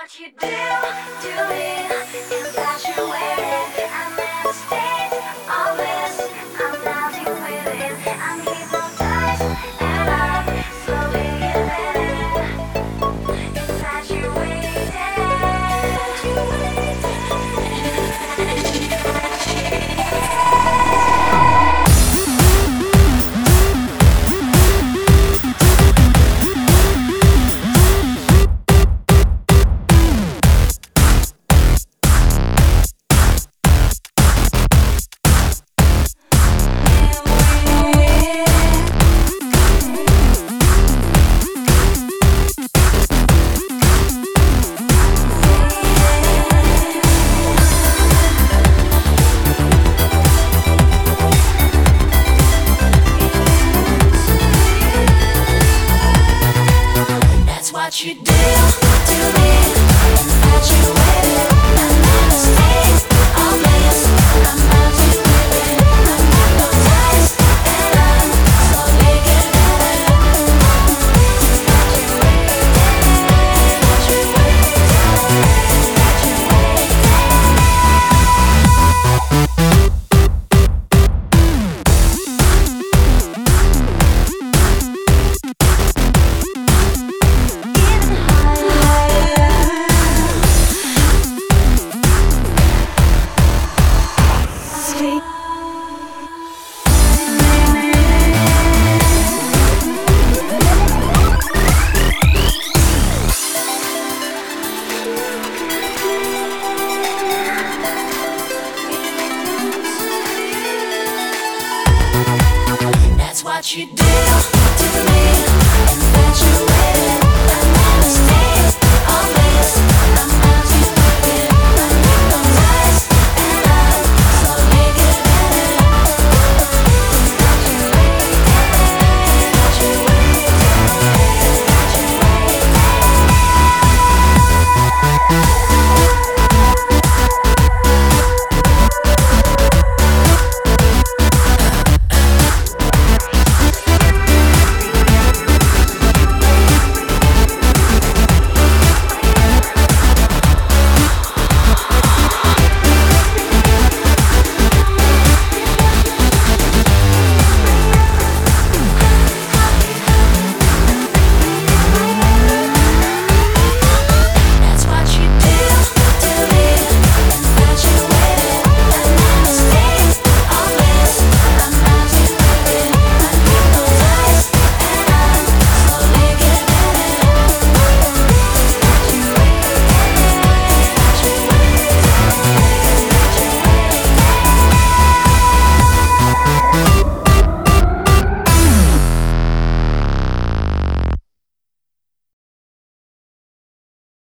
what you do to me, infatuated. I'm in a state of bliss. I'm melting within. I'm hypnotized and I'm slowly giving in. What you do to me, infatuated. I'm in a state of bliss. I'm melting.